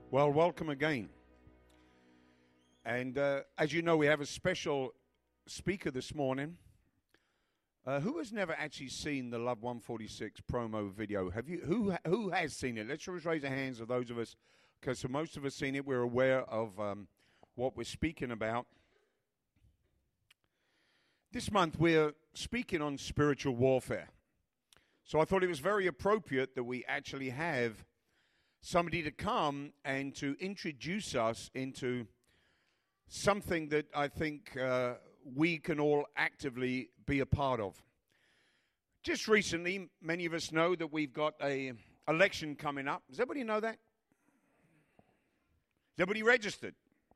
Well, welcome again. And as you know, we have a special speaker this morning. Who has never actually seen the Love 146 promo video? Have you? Who has seen it? Let's just raise our hands of those of us, because so most of us seen it. We're aware of what we're speaking about. This month we're speaking on spiritual warfare. So I thought it was very appropriate that we actually have somebody to come and to introduce us into something that I think we can all actively be a part of. Just recently, many of us know that we've got an election coming up. Does everybody know that? Is everybody registered?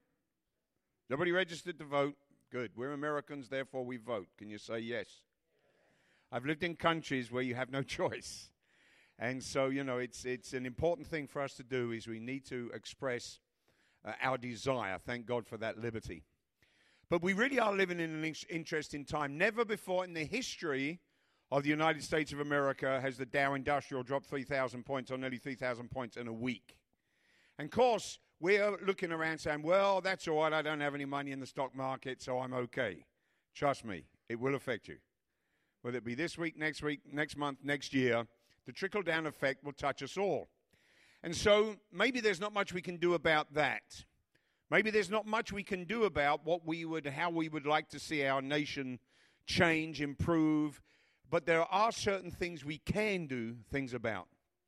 Is everybody registered to vote? Good. We're Americans, therefore we vote. Can you say yes? I've lived in countries where you have no choice. And so, you know, it's an important thing for us to do is we need to express our desire. Thank God for that liberty. But we really are living in an interesting time. Never before in the history of the United States of America has the Dow Industrial dropped 3,000 points or nearly 3,000 points in a week. And of course, we're looking around saying, well, that's all right. I don't have any money in the stock market, so I'm okay. Trust me, it will affect you. Whether it be this week, next month, next year, the trickle-down effect will touch us all. And so maybe there's not much we can do about that. Maybe there's not much we can do about how we would like to see our nation change, improve. But there are certain things we can do things about.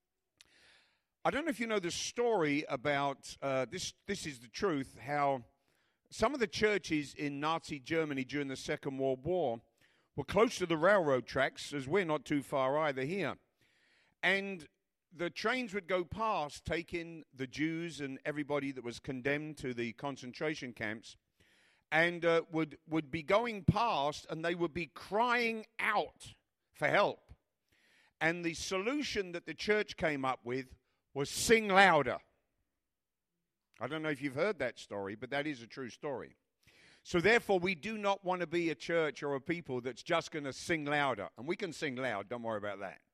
I don't know if you know the story about, this is the truth, how some of the churches in Nazi Germany during the Second World War were close to the railroad tracks, as we're not too far either here. And the trains would go past, taking the Jews and everybody that was condemned to the concentration camps, and would be going past, and they would be crying out for help. And the solution that the church came up with was sing louder. I don't know if you've heard that story, but that is a true story. So therefore, we do not want to be a church or a people that's just going to sing louder. And we can sing loud, don't worry about that.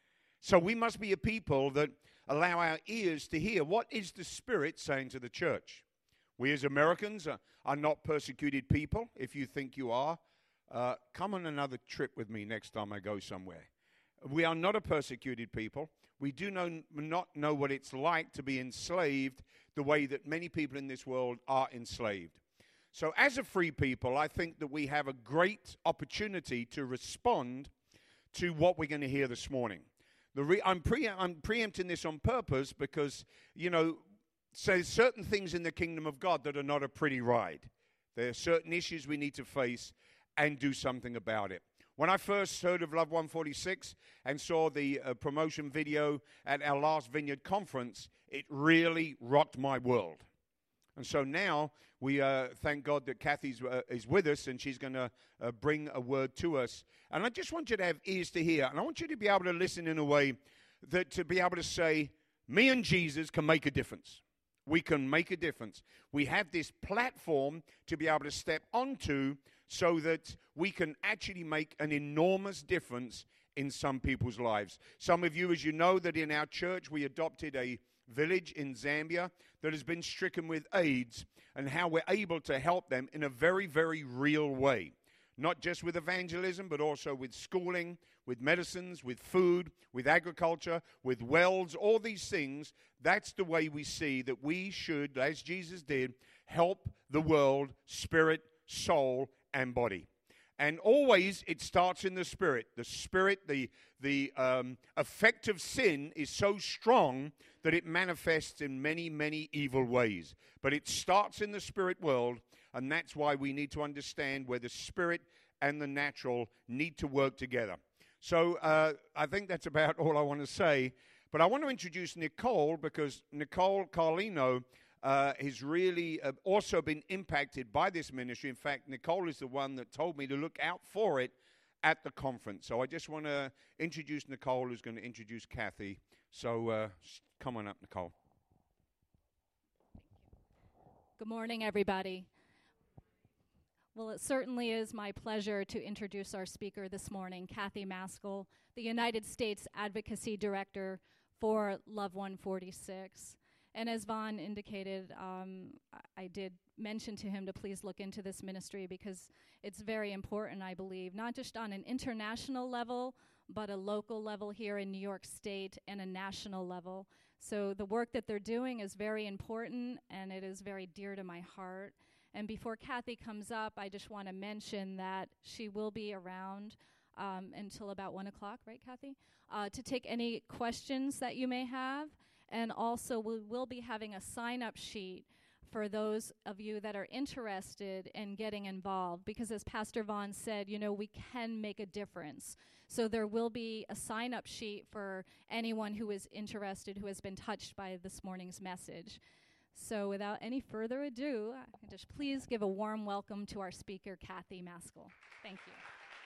So we must be a people that allow our ears to hear what is the Spirit saying to the church. We as Americans are not persecuted people. If you think you are, come on another trip with me next time I go somewhere. We are not a persecuted people. We do not know what it's like to be enslaved the way that many people in this world are enslaved. So as a free people, I think that we have a great opportunity to respond to what we're going to hear this morning. I'm preempting this on purpose because, you know, there's certain things in the kingdom of God that are not a pretty ride. There are certain issues we need to face and do something about it. When I first heard of Love 146 and saw the promotion video at our last Vineyard conference, it really rocked my world. And so now we thank God that Kathy is with us, and she's going to bring a word to us. And I just want you to have ears to hear, and I want you to be able to listen in a way that to be able to say, me and Jesus can make a difference. We can make a difference. We have this platform to be able to step onto so that we can actually make an enormous difference in some people's lives. Some of you, as you know, that in our church we adopted a village in Zambia that has been stricken with AIDS, and how we're able to help them in a very, very real way. Not just with evangelism, but also with schooling, with medicines, with food, with agriculture, with wells, all these things. That's the way we see that we should, as Jesus did, help the world, spirit, soul, and body. And always it starts in the spirit. The spirit, the effect of sin is so strong that it manifests in many, many evil ways. But it starts in the spirit world, and that's why we need to understand where the spirit and the natural need to work together. So I think that's about all I want to say. But I want to introduce Nicole, because Nicole Carlino has really also been impacted by this ministry. In fact, Nicole is the one that told me to look out for it at the conference. So I just want to introduce Nicole, who's going to introduce Kathy. So come on up, Nicole. Good morning, everybody. Well, it certainly is my pleasure to introduce our speaker this morning, Kathy Maskell, the United States Advocacy Director for Love 146. And as Vaughn indicated, I did mention to him to please look into this ministry because it's very important, I believe, not just on an international level, but a local level here in New York State and a national level. So the work that they're doing is very important, and it is very dear to my heart. And before Kathy comes up, I just want to mention that she will be around until about 1 o'clock, right, Kathy? To take any questions that you may have. And also, we will be having a sign-up sheet for those of you that are interested in getting involved. Because as Pastor Vaughn said, you know, we can make a difference. So there will be a sign-up sheet for anyone who is interested, who has been touched by this morning's message. So without any further ado, just please give a warm welcome to our speaker, Kathy Maskell. Thank you.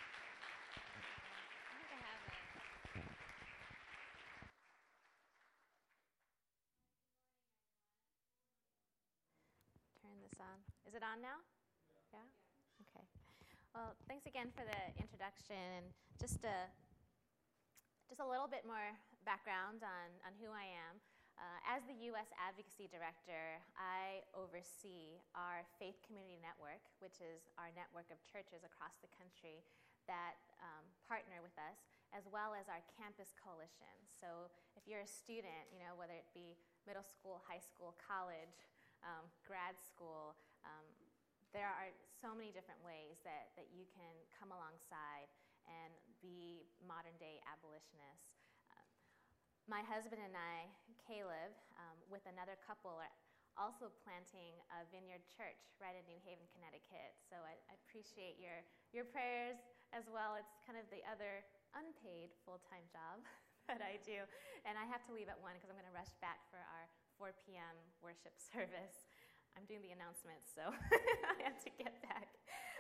On. Is it on now? Yeah? Okay. Well, thanks again for the introduction and just a little bit more background on who I am. As the U.S. Advocacy Director, I oversee our Faith Community Network, which is our network of churches across the country that partner with us, as well as our campus coalition. So if you're a student, you know, whether it be middle school, high school, college, grad school, there are so many different ways that you can come alongside and be modern-day abolitionists. My husband and I, Caleb, with another couple, are also planting a vineyard church right in New Haven, Connecticut. So I appreciate your prayers as well. It's kind of the other unpaid full-time job that I do. And I have to leave at 1 because I'm going to rush back for our 4 p.m. worship service. I'm doing the announcements, so I have to get back.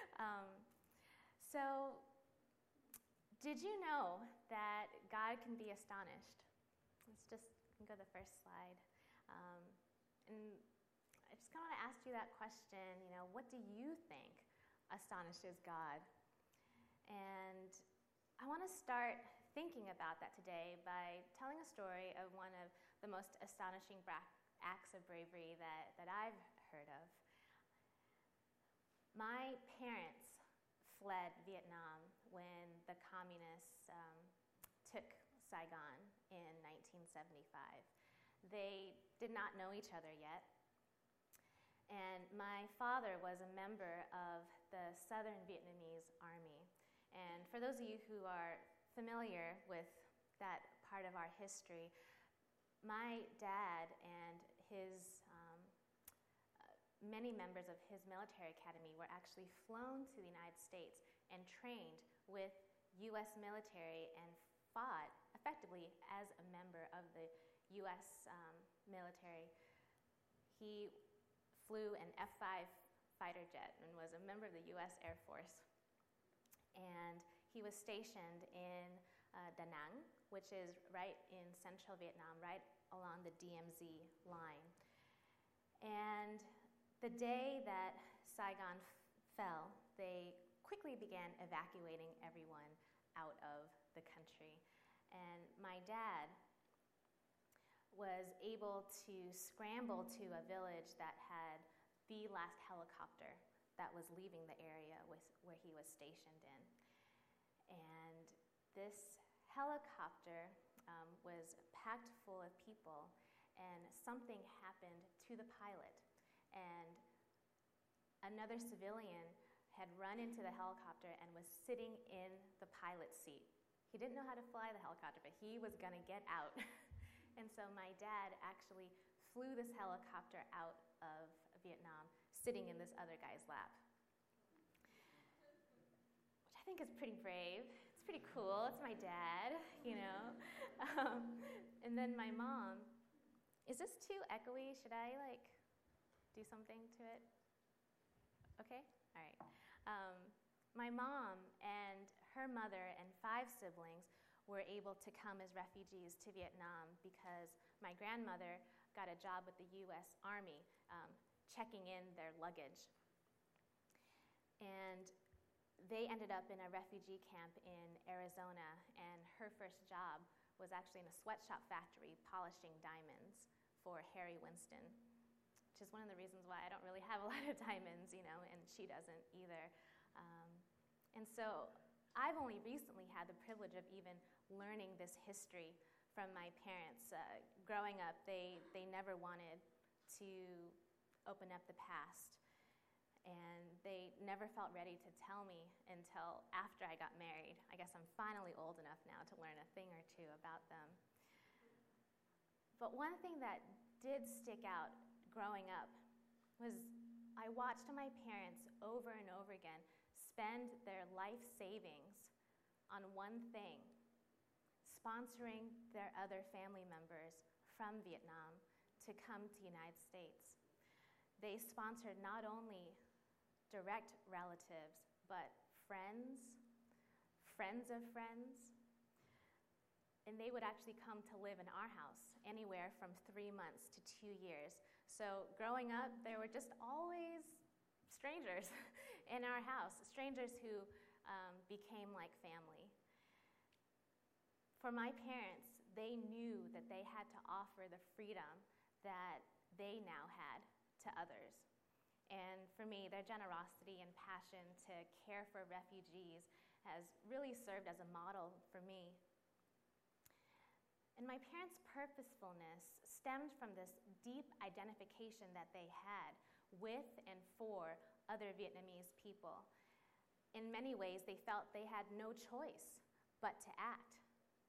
So, did you know that God can be astonished? Let's just go to the first slide. And I just kind of want to ask you that question, you know, what do you think astonishes God? And I want to start thinking about that today by telling a story of one of the most astonishing acts of bravery that I've heard of. My parents fled Vietnam when the communists took Saigon in 1975. They did not know each other yet. And my father was a member of the Southern Vietnamese Army. And for those of you who are familiar with that part of our history, my dad and many members of his military academy were actually flown to the United States and trained with U.S. military and fought effectively as a member of the U.S. military. He flew an F-5 fighter jet and was a member of the U.S. Air Force. And he was stationed in Da Nang, which is right in central Vietnam, right along the DMZ line. And the day that Saigon fell, they quickly began evacuating everyone out of the country. And my dad was able to scramble to a village that had the last helicopter that was leaving the area where he was stationed in. And this helicopter was packed full of people, and something happened to the pilot. And another civilian had run into the helicopter and was sitting in the pilot's seat. He didn't know how to fly the helicopter, but he was going to get out. And so my dad actually flew this helicopter out of Vietnam, sitting in this other guy's lap, which I think is pretty brave. It's pretty cool. It's my dad, you know. And then my mom, is this too echoey? Should I, do something to it? Okay? All right. My mom and her mother and 5 siblings were able to come as refugees to Vietnam because my grandmother got a job with the U.S. Army checking in their luggage. And they ended up in a refugee camp in Arizona, and her first job was actually in a sweatshop factory polishing diamonds for Harry Winston, which is one of the reasons why I don't really have a lot of diamonds, and she doesn't either. And so I've only recently had the privilege of even learning this history from my parents. Growing up, they never wanted to open up the past, and they never felt ready to tell me until after I got married. I guess I'm finally old enough now to learn a thing or two about them. But one thing that did stick out growing up was I watched my parents over and over again spend their life savings on one thing: sponsoring their other family members from Vietnam to come to the United States. They sponsored not only direct relatives, but friends, friends of friends, and they would actually come to live in our house anywhere from 3 months to 2 years. So growing up, there were just always strangers in our house, strangers who became like family. For my parents, they knew that they had to offer the freedom that they now had to others. And for me, their generosity and passion to care for refugees has really served as a model for me. And my parents' purposefulness stemmed from this deep identification that they had with and for other Vietnamese people. In many ways, they felt they had no choice but to act.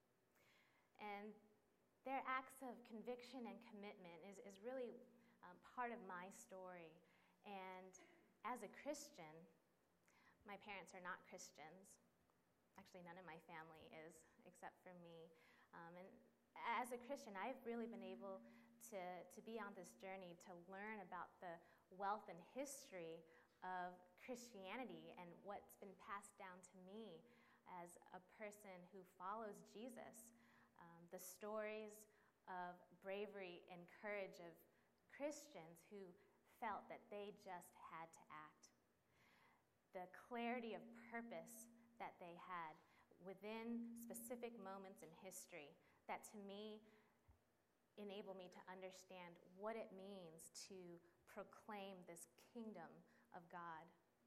And their acts of conviction and commitment is really part of my story. And as a Christian, my parents are not Christians. Actually, none of my family is, except for me. And as a Christian, I've really been able to be on this journey to learn about the wealth and history of Christianity and what's been passed down to me as a person who follows Jesus. The stories of bravery and courage of Christians who felt that they just had to act. The clarity of purpose that they had within specific moments in history that to me enable me to understand what it means to proclaim this kingdom of God.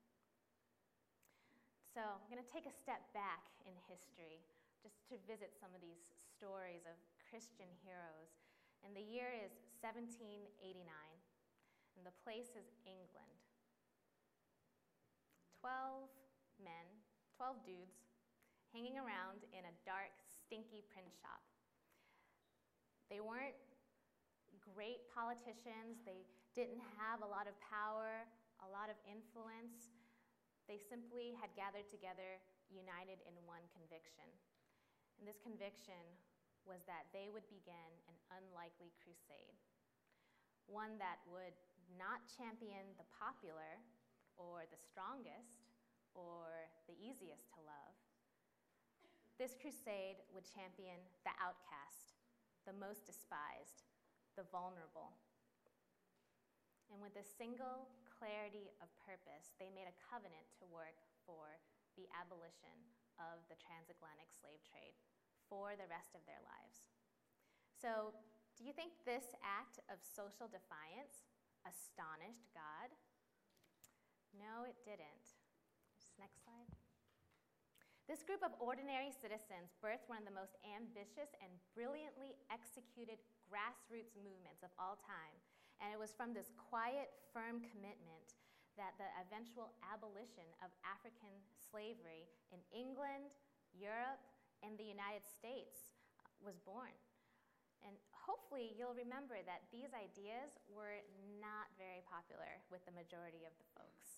So I'm going to take a step back in history just to visit some of these stories of Christian heroes. And the year is 1789, and the place is England. 12 men, 12 dudes, hanging around in a dark, stinky print shop. They weren't great politicians. They didn't have a lot of power, a lot of influence. They simply had gathered together, united in one conviction. And this conviction was that they would begin an unlikely crusade, one that would not champion the popular or the strongest or the easiest to love. This crusade would champion the outcast, the most despised, the vulnerable. And with a single clarity of purpose, they made a covenant to work for the abolition of the transatlantic slave trade for the rest of their lives. So, do you think this act of social defiance astonished God? No, it didn't. Next slide. This group of ordinary citizens birthed one of the most ambitious and brilliantly executed grassroots movements of all time. And it was from this quiet, firm commitment that the eventual abolition of African slavery in England, Europe, and the United States was born. And hopefully you'll remember that these ideas were not very popular with the majority of the folks.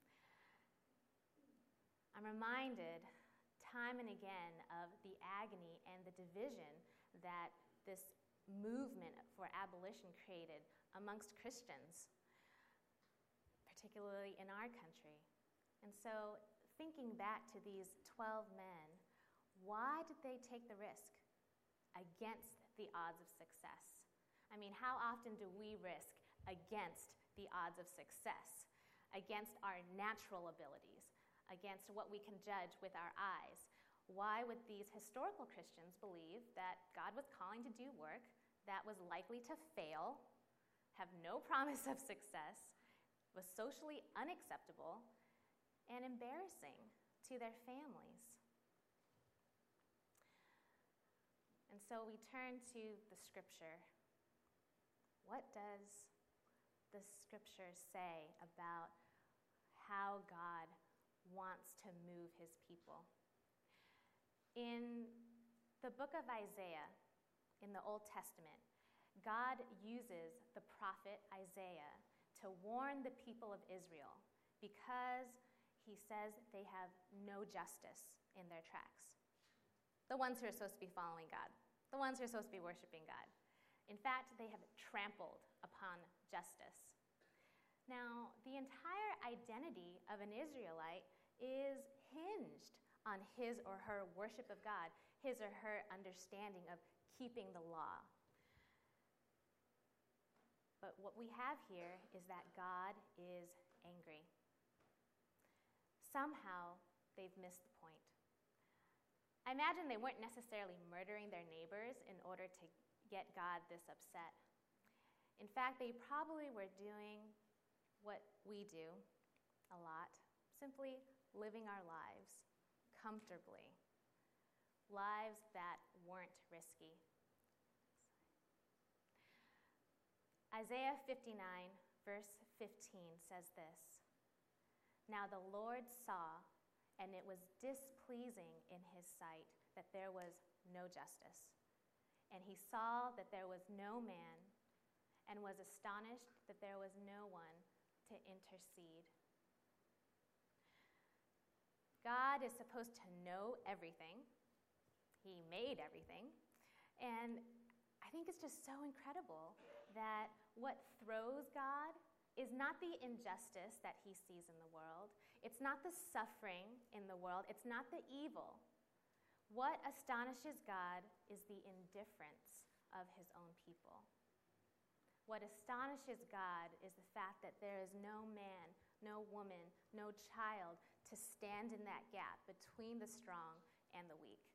I'm reminded time and again of the agony and the division that this movement for abolition created amongst Christians, particularly in our country. And so, thinking back to these 12 men, why did they take the risk against the odds of success? I mean, how often do we risk against the odds of success, against our natural abilities, against what we can judge with our eyes? Why would these historical Christians believe that God was calling to do work that was likely to fail, have no promise of success, was socially unacceptable, and embarrassing to their families. And so we turn to the scripture. What does the scripture say about how God wants to move his people? In the book of Isaiah, in the Old Testament, God uses the prophet Isaiah to warn the people of Israel because he says they have no justice in their tracks. The ones who are supposed to be following God, the ones who are supposed to be worshiping God. In fact, they have trampled upon justice. Now, the entire identity of an Israelite is hinged on his or her worship of God, his or her understanding of keeping the law. But what we have here is that God is angry. Somehow, they've missed the point. I imagine they weren't necessarily murdering their neighbors in order to get God this upset. In fact, they probably were doing what we do a lot, simply living our lives comfortably, lives that weren't risky. Isaiah 59, verse 15 says this, "Now the Lord saw, and it was displeasing in his sight that there was no justice. And he saw that there was no man, and was astonished that there was no one to intercede." God is supposed to know everything. He made everything. And I think it's just so incredible that what throws God is not the injustice that he sees in the world. It's not the suffering in the world. It's not the evil. What astonishes God is the indifference of his own people. What astonishes God is the fact that there is no man, no woman, no child to stand in that gap between the strong and the weak.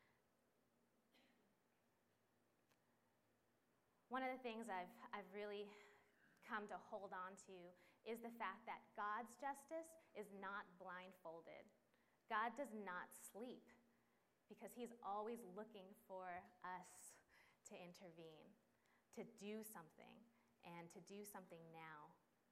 One of the things I've really come to hold on to is the fact that God's justice is not blindfolded. God does not sleep because he's always looking for us to intervene, to do something, and to do something now.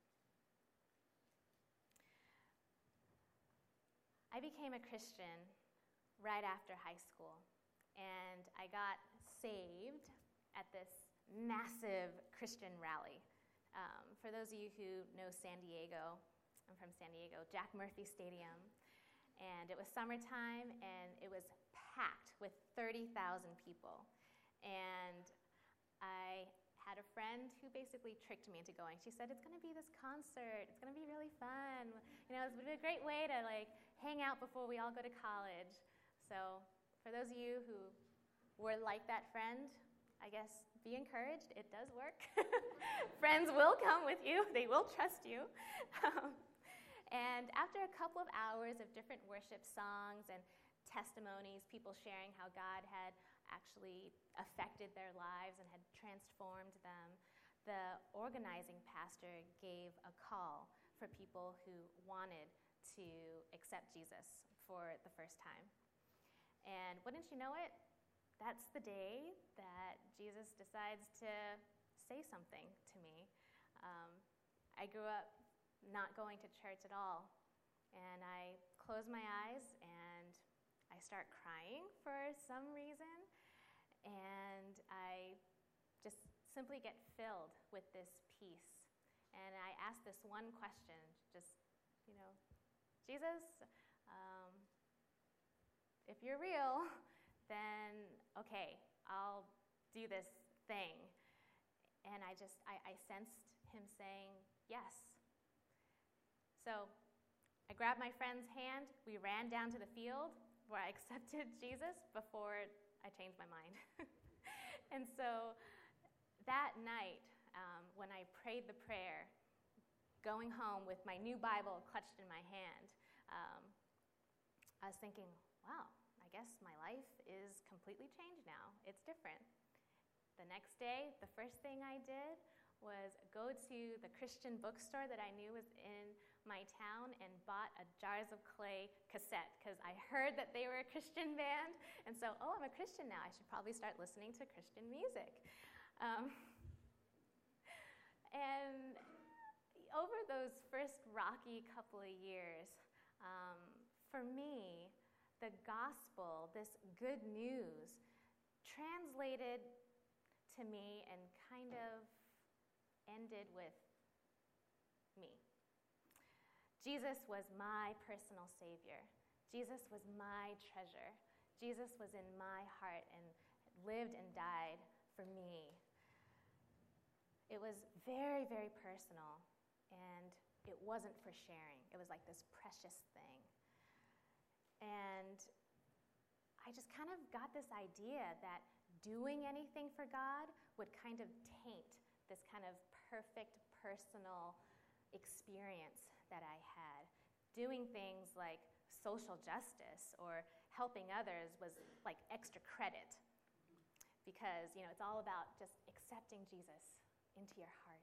I became a Christian right after high school, and I got saved at this massive Christian rally. For those of you who know San Diego, I'm from San Diego, Jack Murphy Stadium, and it was summertime, and it was packed with 30,000 people. And I had a friend who basically tricked me into going. She said, "It's going to be this concert. It's going to be really fun. You know, it's going to be a great way to hang out before we all go to college." So for those of you who were like that friend, I guess be encouraged. It does work. Friends will come with you. They will trust you. And after a couple of hours of different worship songs and testimonies, people sharing how God had actually affected their lives and had transformed them, the organizing pastor gave a call for people who wanted to accept Jesus for the first time. And wouldn't you know it, that's the day that Jesus decides to say something to me. I grew up not going to church at all, and I close my eyes and I start crying for some reason, and I just simply get filled with this peace. And I ask this one question, just, Jesus, if you're real, then okay, I'll do this thing. And I sensed him saying yes. So I grabbed my friend's hand. We ran down to the field where I accepted Jesus before I changed my mind. And so that night, when I prayed the prayer, going home with my new Bible clutched in my hand, I was thinking, wow, I guess my life is completely changed now. It's different. the next day, the first thing I did was go to the Christian bookstore that I knew was in my town and bought a Jars of Clay cassette because I heard that they were a Christian band. And so, I'm a Christian now. I should probably start listening to Christian music. And over those first rocky couple of years, for me, the gospel, this good news, translated to me and kind of ended with me. Jesus was my personal Savior. Jesus was my treasure. Jesus was in my heart and lived and died for me. It was very, very personal, and it wasn't for sharing. It was like this precious thing. And I just kind of got this idea that doing anything for God would kind of taint this kind of perfect personal experience that I had. Doing things like social justice or helping others was like extra credit because, it's all about just accepting Jesus into your heart.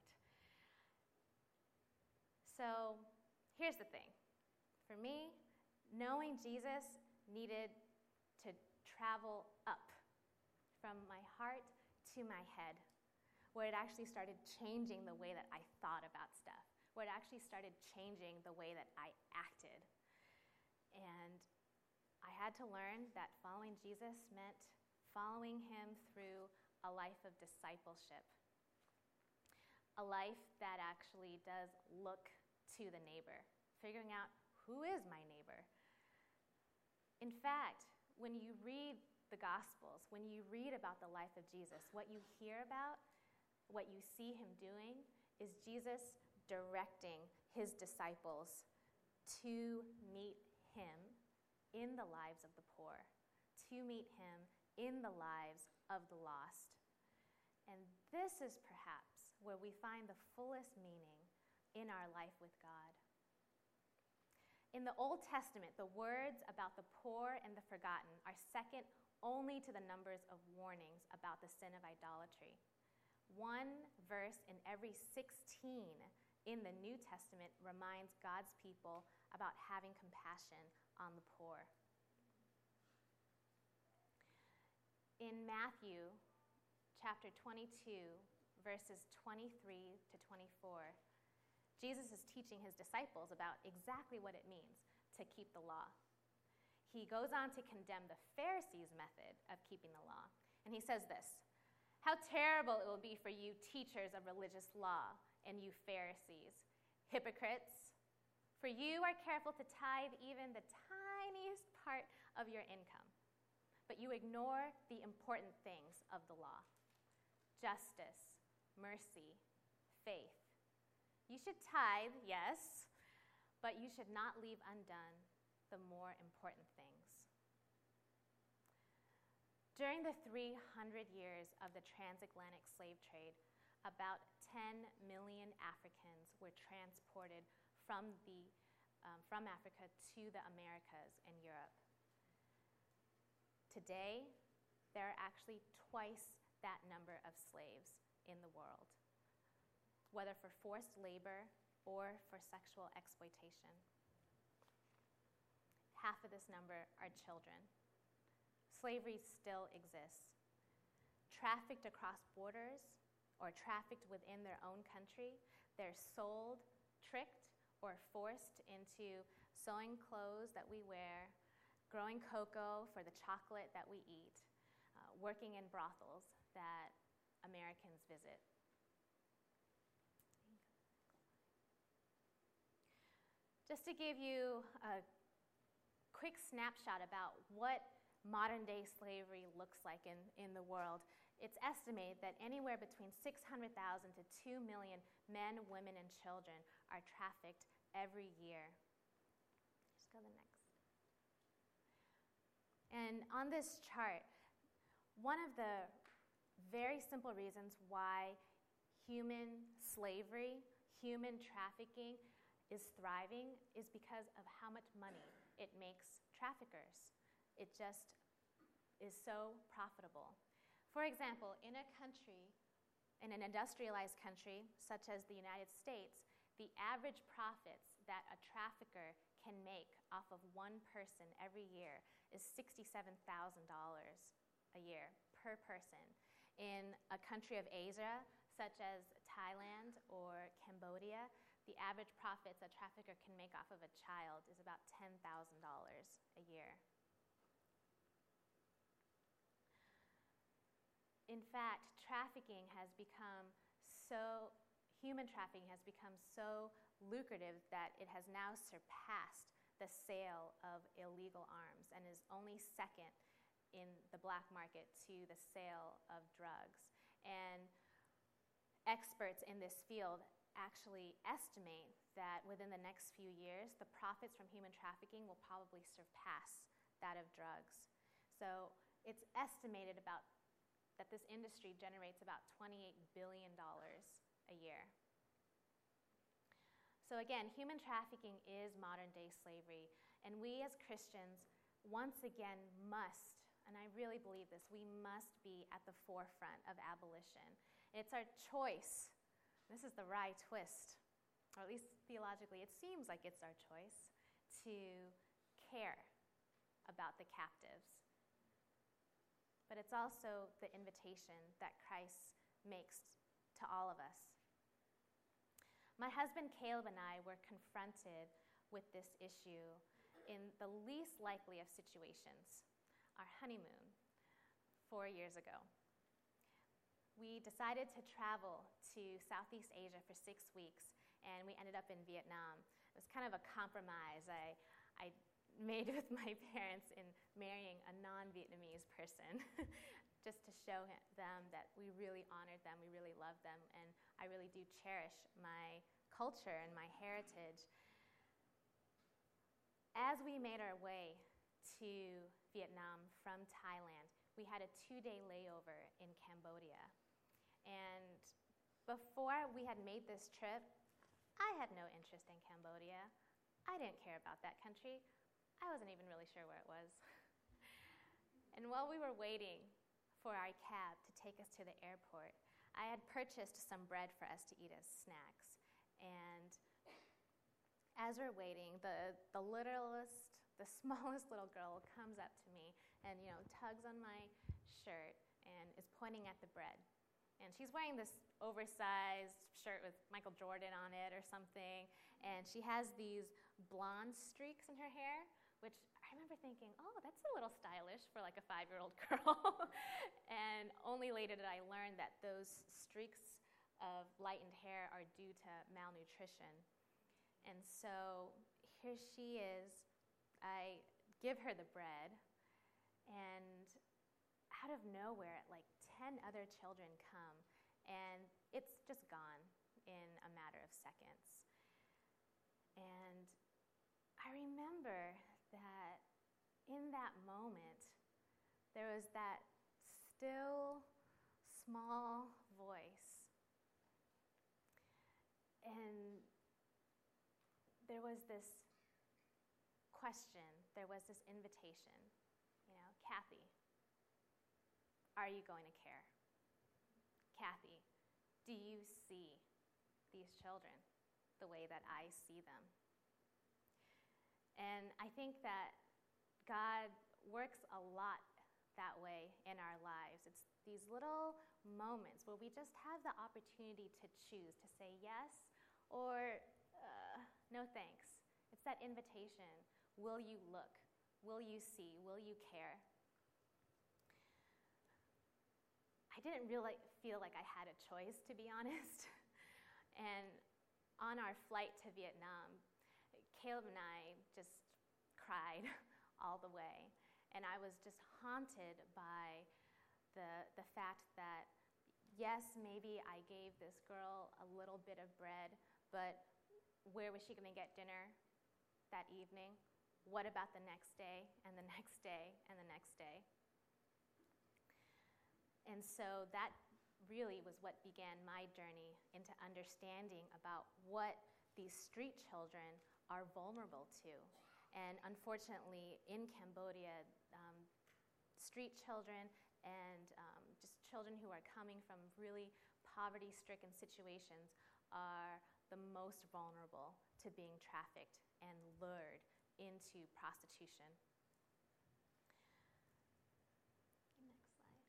So here's the thing. For me, knowing Jesus needed to travel up from my heart to my head, where it actually started changing the way that I thought about stuff, where it actually started changing the way that I acted. And I had to learn that following Jesus meant following him through a life of discipleship, a life that actually does look to the neighbor, figuring out who is my neighbor. In fact, when you read the Gospels, when you read about the life of Jesus, what you hear about, what you see him doing, is Jesus directing his disciples to meet him in the lives of the poor, to meet him in the lives of the lost. And this is perhaps where we find the fullest meaning in our life with God. In the Old Testament, the words about the poor and the forgotten are second only to the numbers of warnings about the sin of idolatry. One verse in every 16 in the New Testament reminds God's people about having compassion on the poor. In Matthew chapter 22, verses 23 to 24, Jesus is teaching his disciples about exactly what it means to keep the law. He goes on to condemn the Pharisees' method of keeping the law. And he says this, "How terrible it will be for you teachers of religious law and you Pharisees, hypocrites, for you are careful to tithe even the tiniest part of your income, but you ignore the important things of the law: justice, mercy, faith. You should tithe, yes, but you should not leave undone the more important things." During the 300 years of the transatlantic slave trade, about 10 million Africans were transported from Africa to the Americas and Europe. Today, there are actually twice that number of slaves in the world, whether for forced labor or for sexual exploitation. Half of this number are children. Slavery still exists. Trafficked across borders or trafficked within their own country, they're sold, tricked, or forced into sewing clothes that we wear, growing cocoa for the chocolate that we eat, working in brothels that Americans visit. Just to give you a quick snapshot about what modern-day slavery looks like in the world, it's estimated that anywhere between 600,000 to 2 million men, women, and children are trafficked every year. Just go to the next. And on this chart, one of the very simple reasons why human slavery, human trafficking is thriving is because of how much money it makes traffickers. It just is so profitable. For example, in an industrialized country such as the United States, the average profits that a trafficker can make off of one person every year is $67,000 a year per person. In a country of Asia, such as Thailand or Cambodia, the average profits a trafficker can make off of a child is about $10,000 a year. In fact, human trafficking has become so lucrative that it has now surpassed the sale of illegal arms and is only second in the black market to the sale of drugs. And experts in this field actually estimate that within the next few years, the profits from human trafficking will probably surpass that of drugs. So it's estimated that this industry generates about $28 billion a year. So again, human trafficking is modern-day slavery, and we as Christians once again must, and I really believe this, we must be at the forefront of abolition. It's our choice. This is the wry twist, or at least theologically, it seems like it's our choice to care about the captives. But it's also the invitation that Christ makes to all of us. My husband Caleb and I were confronted with this issue in the least likely of situations, our honeymoon 4 years ago. We decided to travel to Southeast Asia for 6 weeks, and we ended up in Vietnam. It was kind of a compromise I made with my parents in marrying a non-Vietnamese person just to show them that we really honored them, we really loved them, and I really do cherish my culture and my heritage. As we made our way to Vietnam from Thailand, we had a 2-day layover in Cambodia. And before we had made this trip, I had no interest in Cambodia. I didn't care about that country. I wasn't even really sure where it was. And while we were waiting for our cab to take us to the airport, I had purchased some bread for us to eat as snacks. And as we're waiting, the smallest little girl comes up to me and, tugs on my shirt and is pointing at the bread. And she's wearing this oversized shirt with Michael Jordan on it or something. And she has these blonde streaks in her hair, which I remember thinking, oh, that's a little stylish for like a 5-year-old girl. And only later did I learn that those streaks of lightened hair are due to malnutrition. And so here she is. I give her the bread, and out of nowhere, like 10 other children come, and it's just gone in a matter of seconds. And I remember that in that moment, there was that still, small voice. And there was this question, there was this invitation, Kathy, are you going to care? Kathy, do you see these children the way that I see them? And I think that God works a lot that way in our lives. It's these little moments where we just have the opportunity to choose to say yes or no thanks. It's that invitation. Will you look? Will you see? Will you care? I didn't really feel like I had a choice, to be honest. And on our flight to Vietnam, Caleb and I just cried all the way. And I was just haunted by the fact that, yes, maybe I gave this girl a little bit of bread, but where was she going to get dinner that evening? What about the next day, and the next day, and the next day? And so that really was what began my journey into understanding about what these street children are vulnerable to. And unfortunately, in Cambodia, street children and just children who are coming from really poverty-stricken situations are the most vulnerable to being trafficked and lured into prostitution. Next slide.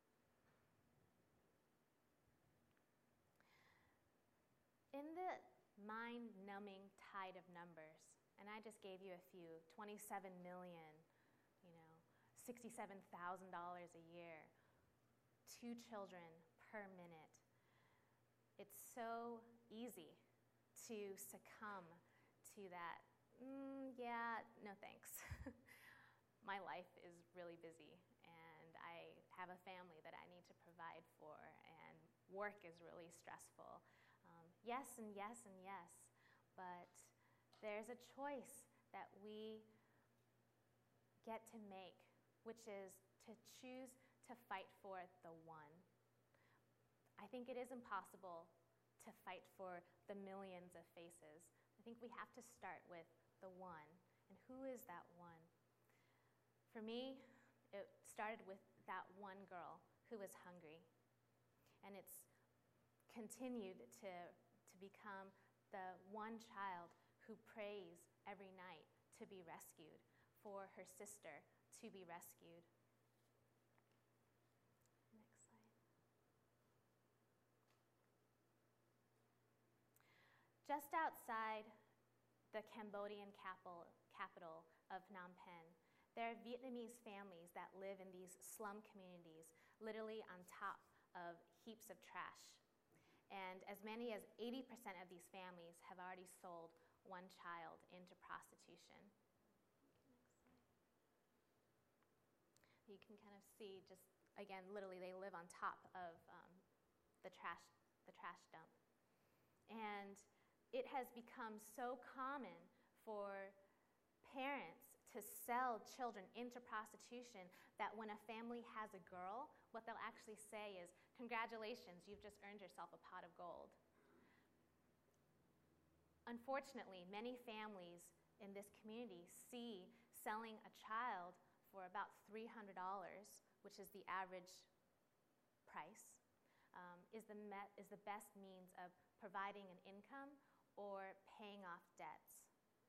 In the mind-numbing tide of numbers, and I just gave you a few, 27 million, $67,000 a year, 2 children per minute. It's so easy to succumb to that, yeah, no thanks. My life is really busy, and I have a family that I need to provide for, and work is really stressful. Yes and yes and yes, but there's a choice that we get to make, which is to choose to fight for the one. I think it is impossible to fight for the millions of faces. I think we have to start with the one. And who is that one? For me, it started with that one girl who was hungry. And it's continued to become the one child who prays every night to be rescued, for her sister to be rescued. Next slide. Just outside the Cambodian capital of Phnom Penh, there are Vietnamese families that live in these slum communities, literally on top of heaps of trash. And as many as 80% of these families have already sold one child into prostitution. You can kind of see just, again, literally they live on top of the trash dump. And it has become so common for parents to sell children into prostitution that when a family has a girl, what they'll actually say is, "Congratulations, you've just earned yourself a pot of gold." Unfortunately, many families in this community see selling a child for about $300, which is the average price, is the best means of providing an income or paying off debts.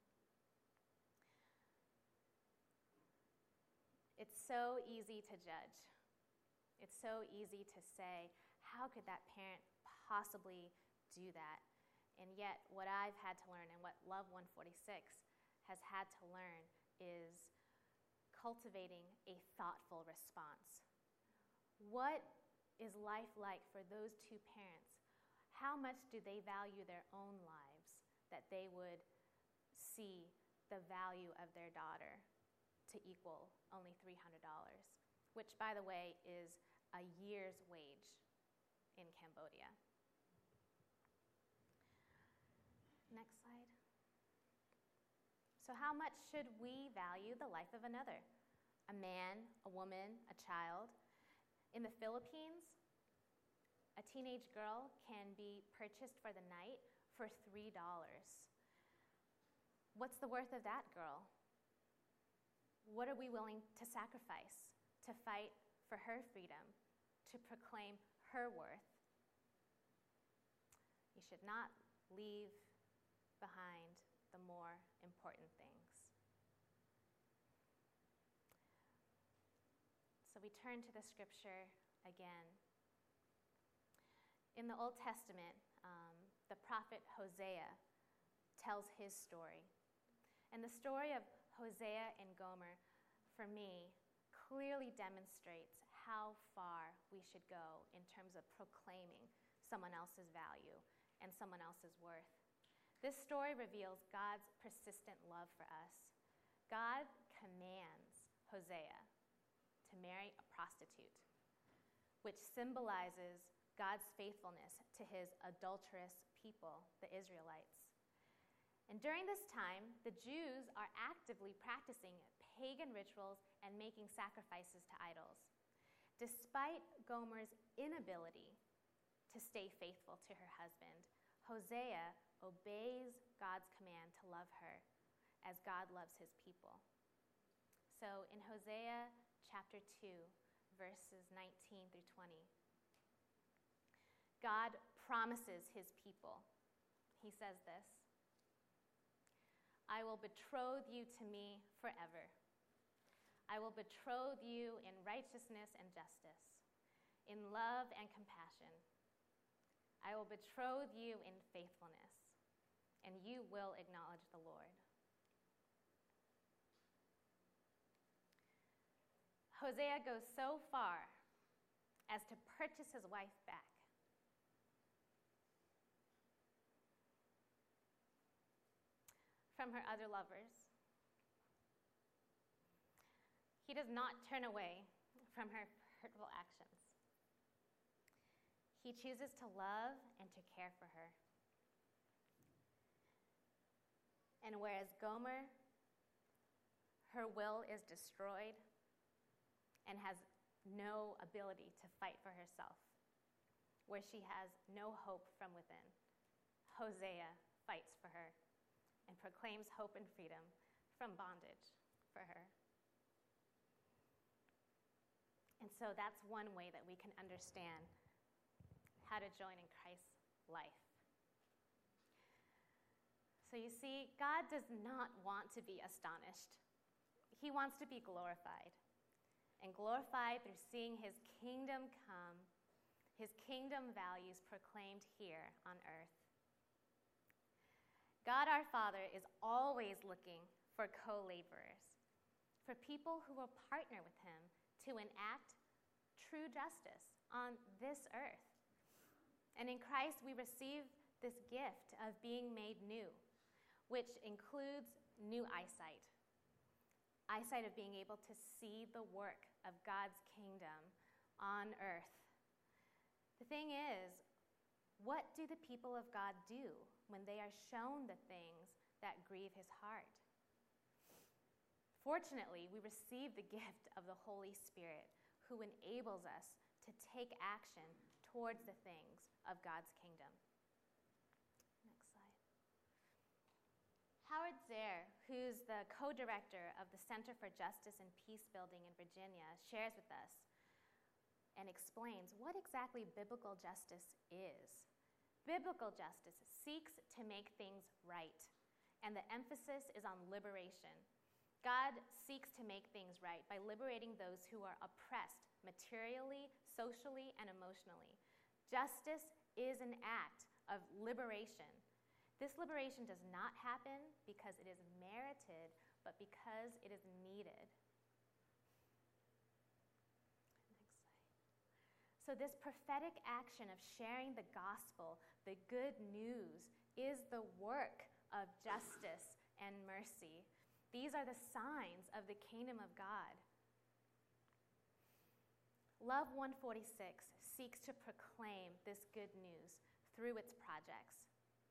It's so easy to judge. It's so easy to say, how could that parent possibly do that? And yet, what I've had to learn and what Love 146 has had to learn is cultivating a thoughtful response. What is life like for those two parents? How much do they value their own lives that they would see the value of their daughter to equal only $300, which, by the way, is a year's wage in Cambodia? Next slide. So how much should we value the life of another? A man, a woman, a child. In the Philippines, a teenage girl can be purchased for the night for $3. What's the worth of that girl? What are we willing to sacrifice to fight for her freedom, to proclaim her worth? You should not leave behind the more important things. So we turn to the scripture again. In the Old Testament, the prophet Hosea tells his story. And the story of Hosea and Gomer, for me, clearly demonstrates how far we should go in terms of proclaiming someone else's value and someone else's worth. This story reveals God's persistent love for us. God commands Hosea to marry a prostitute, which symbolizes God's faithfulness to his adulterous people, the Israelites. And during this time, the Jews are actively practicing pagan rituals and making sacrifices to idols. Despite Gomer's inability to stay faithful to her husband, Hosea obeys God's command to love her as God loves his people. So in Hosea chapter 2, verses 19 through 20, God promises his people. He says this, I will betroth you to me forever. I will betroth you in righteousness and justice, in love and compassion. I will betroth you in faithfulness, and you will acknowledge the Lord. Hosea goes so far as to purchase his wife back. From her other lovers. He does not turn away from her hurtful actions. He chooses to love and to care for her. And whereas Gomer, her will is destroyed and has no ability to fight for herself, where she has no hope from within, Hosea fights for her and proclaims hope and freedom from bondage for her. And so that's one way that we can understand how to join in Christ's life. So you see, God does not want to be astonished. He wants to be glorified, and glorified through seeing his kingdom come, his kingdom values proclaimed here on earth. God our Father is always looking for co-laborers, for people who will partner with him to enact true justice on this earth. And in Christ, we receive this gift of being made new, which includes new eyesight. Eyesight of being able to see the work of God's kingdom on earth. The thing is, what do the people of God do when they are shown the things that grieve his heart? Fortunately, we receive the gift of the Holy Spirit, who enables us to take action towards the things of God's kingdom. Next slide. Howard Zehr, who's the co-director of the Center for Justice and Peace Building in Virginia, shares with us and explains what exactly biblical justice is. Biblical justice seeks to make things right, and the emphasis is on liberation. God seeks to make things right by liberating those who are oppressed materially, socially, and emotionally. Justice is an act of liberation. This liberation does not happen because it is merited, but because it is needed. Next slide. So this prophetic action of sharing the gospel, the good news, is the work of justice and mercy. These are the signs of the kingdom of God. Love 146 seeks to proclaim this good news through its projects.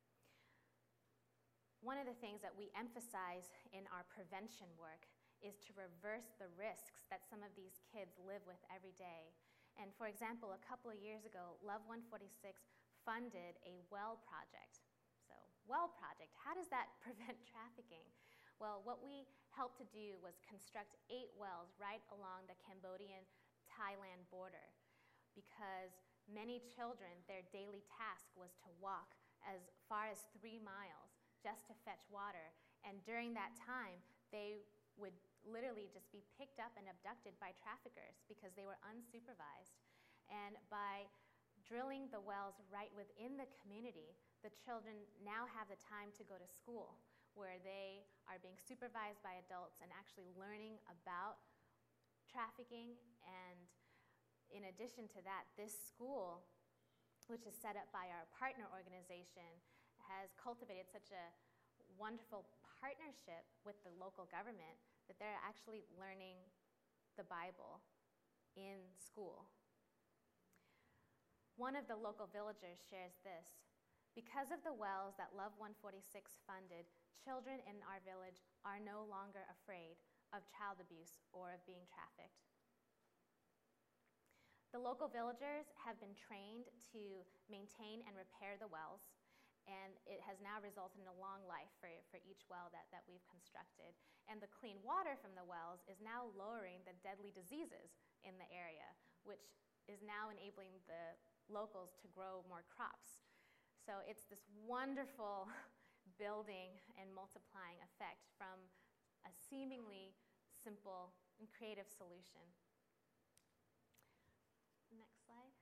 One of the things that we emphasize in our prevention work is to reverse the risks that some of these kids live with every day. And for example, a couple of years ago, Love 146 funded a well project. So, well project, how does that prevent trafficking? Well, what we helped to do was construct 8 wells right along the Cambodian-Thailand border, because many children, their daily task was to walk as far as 3 miles just to fetch water. And during that time, they would literally just be picked up and abducted by traffickers because they were unsupervised. And by drilling the wells right within the community, the children now have the time to go to school, where they are being supervised by adults and actually learning about trafficking. And in addition to that, this school, which is set up by our partner organization, has cultivated such a wonderful partnership with the local government that they're actually learning the Bible in school. One of the local villagers shares this: because of the wells that Love 146 funded, children in our village are no longer afraid of child abuse or of being trafficked. The local villagers have been trained to maintain and repair the wells, and it has now resulted in a long life for each well that we've constructed. And the clean water from the wells is now lowering the deadly diseases in the area, which is now enabling the locals to grow more crops. So it's this wonderful building and multiplying effect from a seemingly simple and creative solution. Next slide.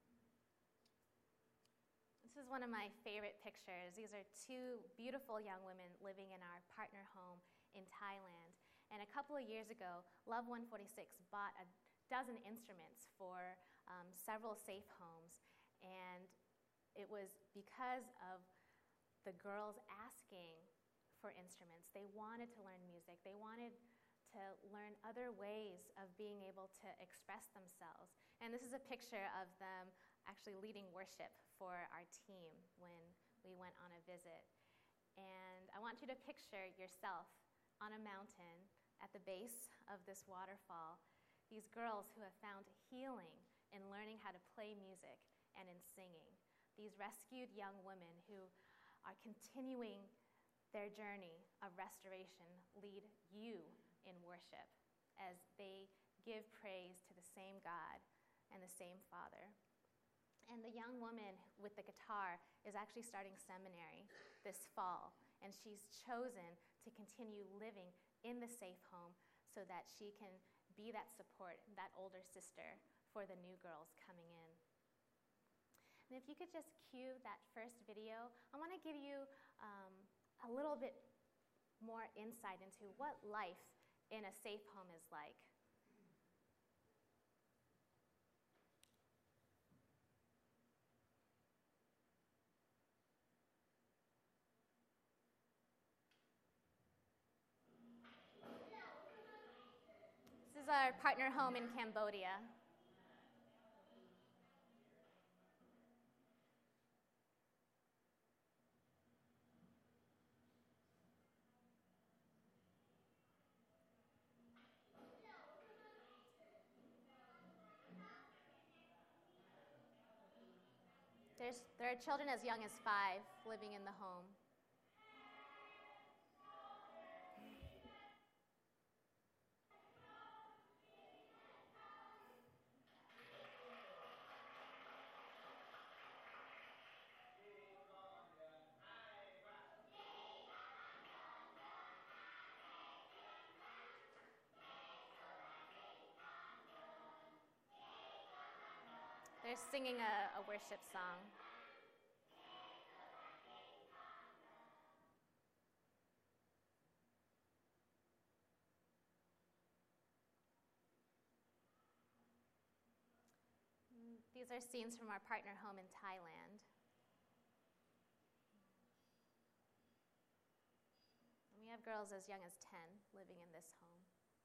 This is one of my favorite pictures. These are two beautiful young women living in our partner home in Thailand. And a couple of years ago, Love 146 bought a dozen instruments for several safe homes. And it was because of the girls asking for instruments. They wanted to learn music. They wanted to learn other ways of being able to express themselves. And this is a picture of them actually leading worship for our team when we went on a visit. And I want you to picture yourself on a mountain at the base of this waterfall, these girls who have found healing in learning how to play music and in singing. These rescued young women who are continuing their journey of restoration lead you in worship as they give praise to the same God and the same Father. And the young woman with the guitar is actually starting seminary this fall, and she's chosen to continue living in the safe home so that she can be that support, that older sister for the new girls coming in. And if you could just cue that first video, I want to give you a little bit more insight into what life in a safe home is like. This is our partner home in Cambodia. There are children as young as 5 living in the home. They're singing a worship song. These are scenes from our partner home in Thailand. And we have girls as young as 10 living in this home.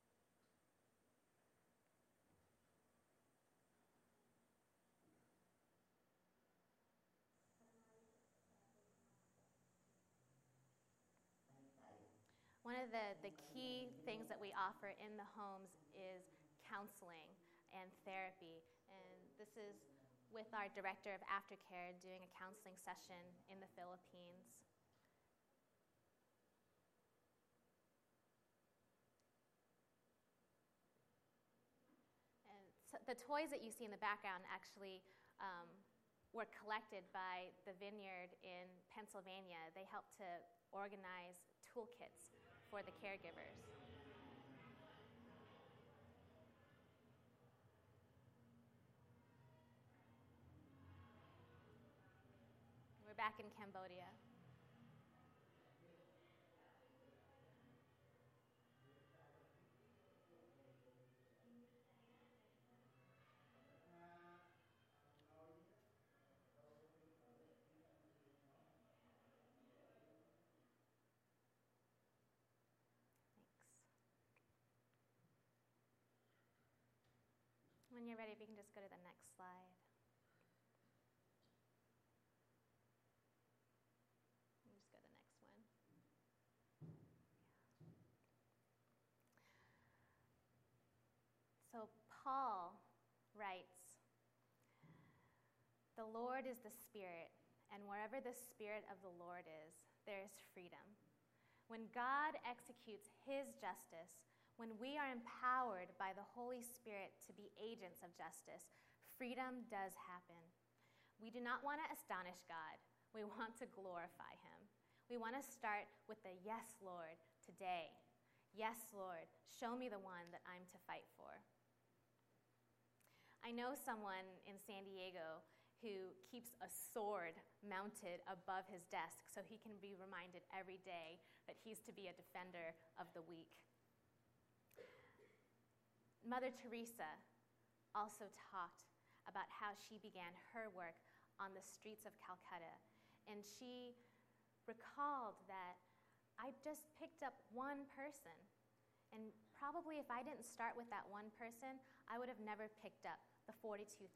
One of the key things that we offer in the homes is counseling and therapy. And this is with our director of aftercare doing a counseling session in the Philippines. And so the toys that you see in the background actually were collected by the Vineyard in Pennsylvania. They helped to organize toolkits for the caregivers. We're back in Cambodia. When you're ready, we can just go to the next slide. Just go to the next one. So Paul writes, "The Lord is the Spirit, and wherever the Spirit of the Lord is, there is freedom. When God executes His justice, when we are empowered by the Holy Spirit to be agents of justice, freedom does happen. We do not want to astonish God. We want to glorify him. We want to start with the yes, Lord, today. Yes, Lord, show me the one that I'm to fight for. I know someone in San Diego who keeps a sword mounted above his desk so he can be reminded every day that he's to be a defender of the weak. Mother Teresa also talked about how she began her work on the streets of Calcutta, and she recalled that I just picked up one person, and probably if I didn't start with that one person, I would have never picked up the 42,000.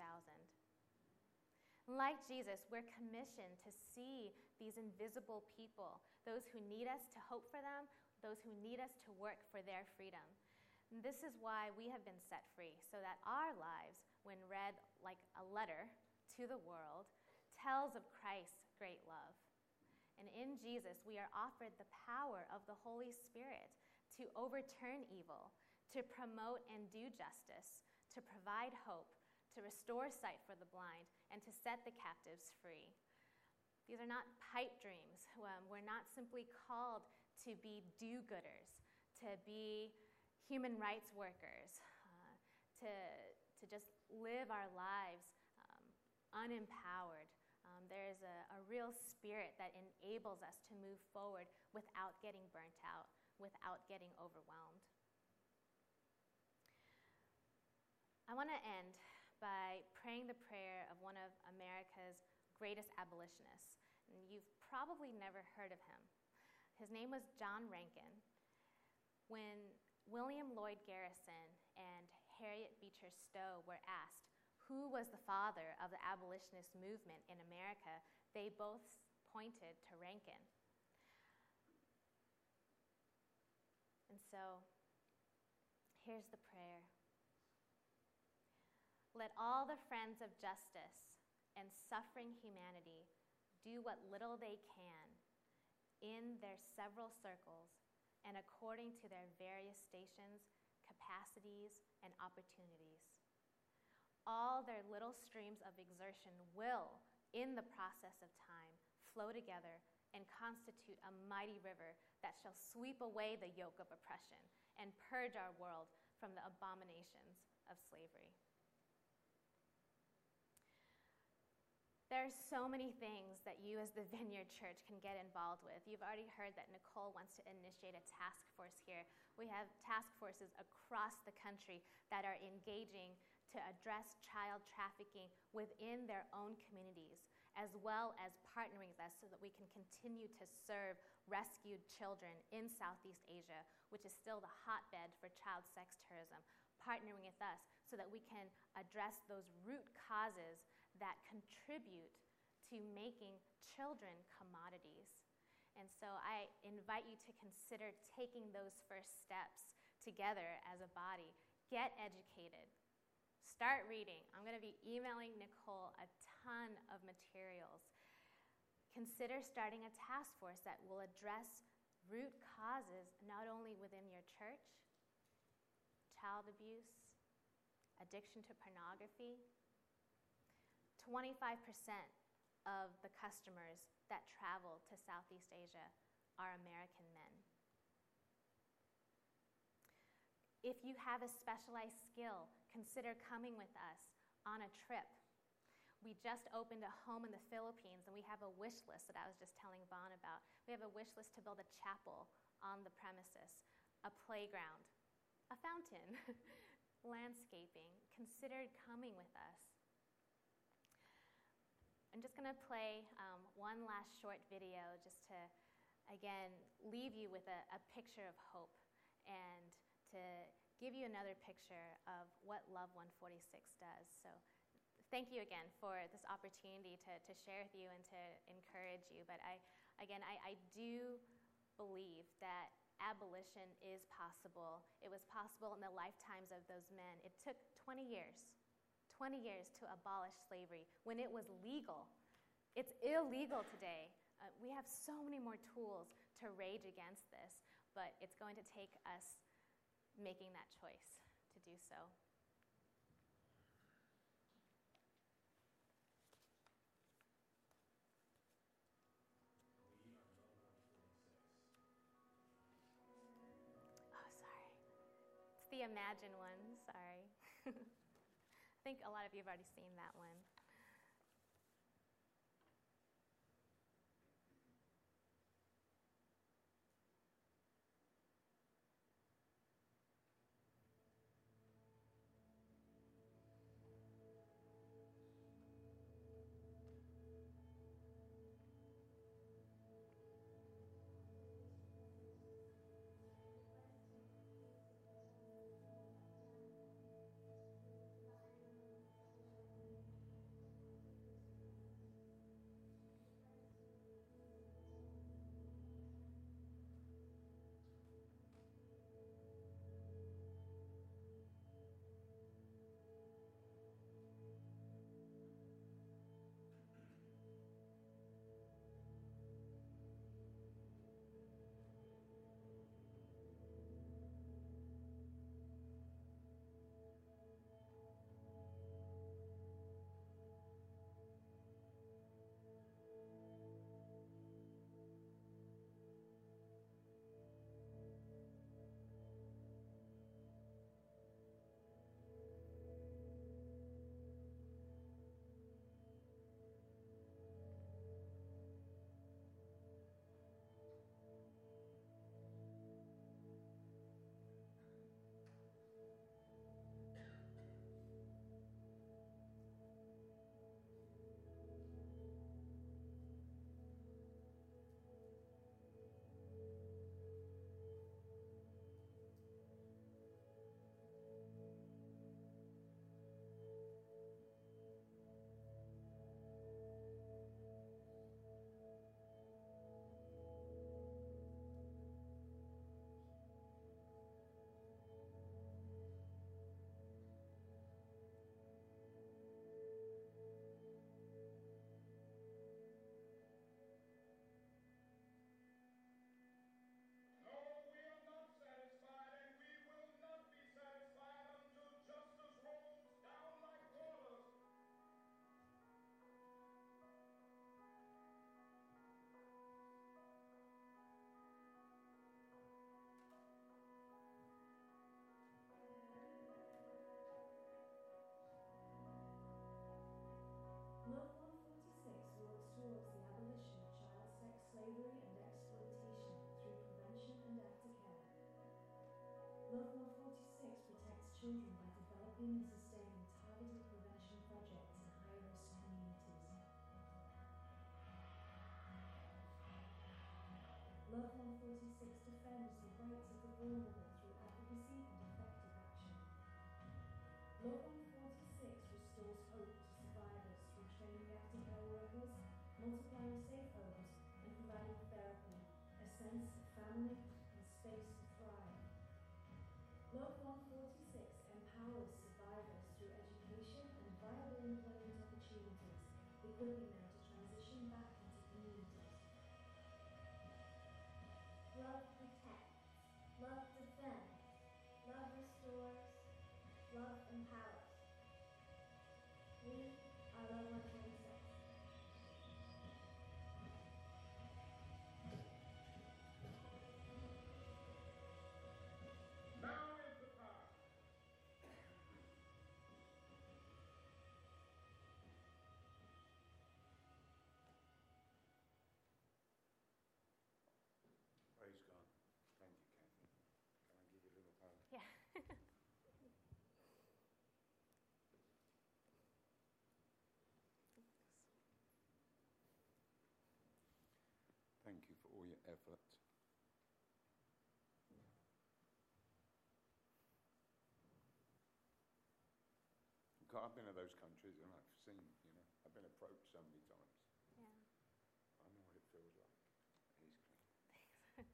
Like Jesus, we're commissioned to see these invisible people, those who need us to hope for them, those who need us to work for their freedom. And this is why we have been set free, so that our lives, when read like a letter to the world, tells of Christ's great love. And in Jesus, we are offered the power of the Holy Spirit to overturn evil, to promote and do justice, to provide hope, to restore sight for the blind, and to set the captives free. These are not pipe dreams. We're not simply called to be do-gooders, to be human rights workers, to just live our lives unempowered. There's a real spirit that enables us to move forward without getting burnt out, without getting overwhelmed. I want to end by praying the prayer of one of America's greatest abolitionists. And you've probably never heard of him. His name was John Rankin. When William Lloyd Garrison and Harriet Beecher Stowe were asked who was the father of the abolitionist movement in America, they both pointed to Rankin. And so, here's the prayer. Let all the friends of justice and suffering humanity do what little they can in their several circles and according to their various stations, capacities, and opportunities. All their little streams of exertion will, in the process of time, flow together and constitute a mighty river that shall sweep away the yoke of oppression and purge our world from the abominations of slavery. There are so many things that you as the Vineyard Church can get involved with. You've already heard that Nicole wants to initiate a task force here. We have task forces across the country that are engaging to address child trafficking within their own communities, as well as partnering with us so that we can continue to serve rescued children in Southeast Asia, which is still the hotbed for child sex tourism, partnering with us so that we can address those root causes that contribute to making children commodities. And so I invite you to consider taking those first steps together as a body. Get educated. Start reading. I'm going to be emailing Nicole a ton of materials. Consider starting a task force that will address root causes not only within your church, child abuse, addiction to pornography. 25% of the customers that travel to Southeast Asia are American men. If you have a specialized skill, consider coming with us on a trip. We just opened a home in the Philippines, and we have a wish list that I was just telling Vaughn about. We have a wish list to build a chapel on the premises, a playground, a fountain, landscaping. Consider coming with us. I'm just going to play one last short video just to, again, leave you with a picture of hope and to give you another picture of what Love 146 does. So thank you again for this opportunity to share with you and to encourage you. But I do believe that abolition is possible. It was possible in the lifetimes of those men. It took 20 years to abolish slavery when it was legal. It's illegal today. We have so many more tools to rage against this, but it's going to take us making that choice to do so. the Imagine one, sorry. I think a lot of you have already seen that one. Love 146 works towards the abolition of child sex slavery and exploitation through prevention and aftercare. Love 146 protects children by developing and sustaining targeted prevention projects in high-risk communities. Love 146 defends the rights of the vulnerable through advocacy and effective action. Love 146 restores hope to survivors through training aftercare workers, multiplying safe homes, and providing therapy, a sense of family, and space to thrive. Love 146 empowers survivors through education and viable employment opportunities, equipping them to transition back into communities. Love protects, love defends, love restores, love empowers. We are Love 146. Now is the time. Praise God. Thank you, Kathy. Can I give you a little hug? Yeah. Thank you for all your effort. I've been to those countries and I've seen, I've been approached so many times. Yeah. I know what it feels like. He's clean.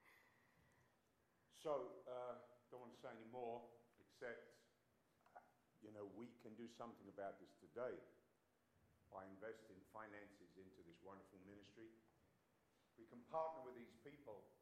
So, don't want to say any more, except, we can do something about this today by investing finances into this wonderful ministry. We can partner with these people